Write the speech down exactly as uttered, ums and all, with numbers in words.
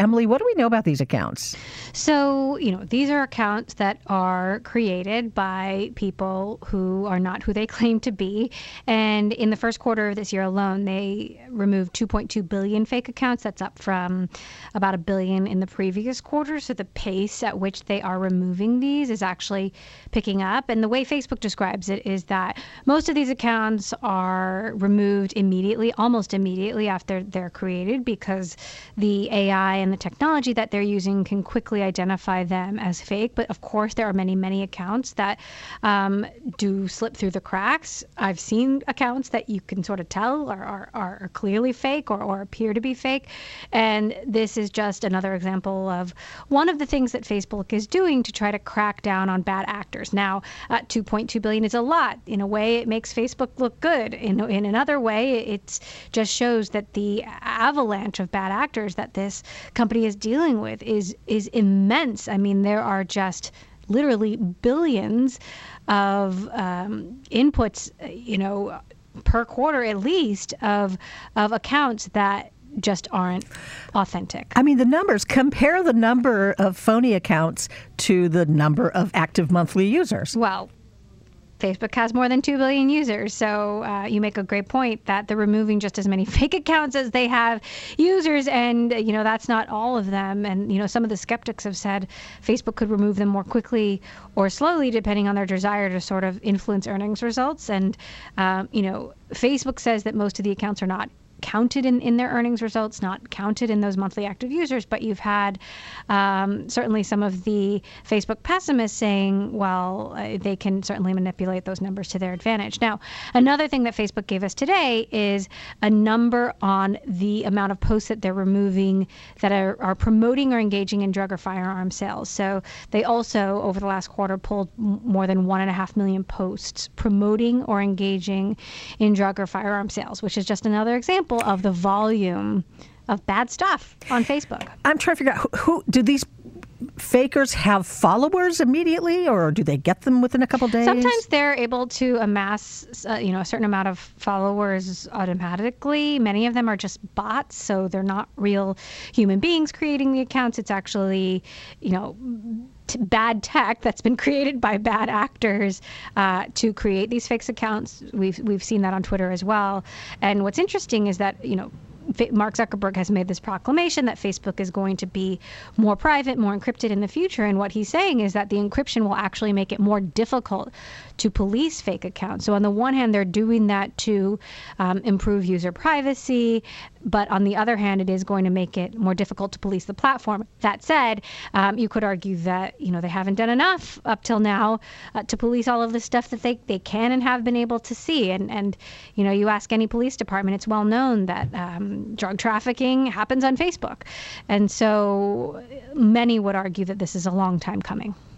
Emily, what do we know about these accounts? So, you know, these are accounts that are created by people who are not who they claim to be. And in the first quarter of this year alone, they removed two point two billion fake accounts. That's up from about a billion in the previous quarter. So the pace at which they are removing these is actually picking up. And the way Facebook describes it is that most of these accounts are removed immediately, almost immediately after they're created, because the A I and the technology that they're using can quickly identify them as fake. But of course, there are many, many accounts that um, do slip through the cracks. I've seen accounts that you can sort of tell are, are, are clearly fake or, or appear to be fake. And this is just another example of one of the things that Facebook is doing to try to crack down on bad actors. Now, uh, two point two billion is a lot. In a way, it makes Facebook look good. In, in another way, it just shows that the avalanche of bad actors that this company is dealing with is is immense. I mean, there are just literally billions of um, inputs, you know, per quarter at least of of accounts that just aren't authentic. I mean, the numbers, compare the number of phony accounts to the number of active monthly users. Well, Facebook has more than two billion users. So uh, you make a great point that they're removing just as many fake accounts as they have users. And, you know, that's not all of them. And, you know, some of the skeptics have said Facebook could remove them more quickly or slowly, depending on their desire to sort of influence earnings results. And, um, you know, Facebook says that most of the accounts are not counted in, in their earnings results, not counted in those monthly active users, but you've had um, certainly some of the Facebook pessimists saying, well, uh, they can certainly manipulate those numbers to their advantage. Now, another thing that Facebook gave us today is a number on the amount of posts that they're removing that are, are promoting or engaging in drug or firearm sales. So they also, over the last quarter, pulled m- more than one and a half million posts promoting or engaging in drug or firearm sales, which is just another example of the volume of bad stuff on Facebook. I'm trying to figure out who, who do these fakers have followers immediately, or do they get them within a couple days? Sometimes they're able to amass, uh, you know, a certain amount of followers automatically. Many of them are just bots, so they're not real human beings creating the accounts. It's actually, you know, t- bad tech that's been created by bad actors uh, to create these fake accounts. We've we've seen that on Twitter as well. And what's interesting is that, you know, Mark Zuckerberg has made this proclamation that Facebook is going to be more private, more encrypted in the future. And what he's saying is that the encryption will actually make it more difficult to police fake accounts. So on the one hand, they're doing that to um, improve user privacy. But on the other hand, it is going to make it more difficult to police the platform. That said, um, you could argue that, you know, they haven't done enough up till now uh, to police all of the stuff that they, they can and have been able to see. And, and, you know, you ask any police department, it's well known that um, drug trafficking happens on Facebook. And so many would argue that this is a long time coming.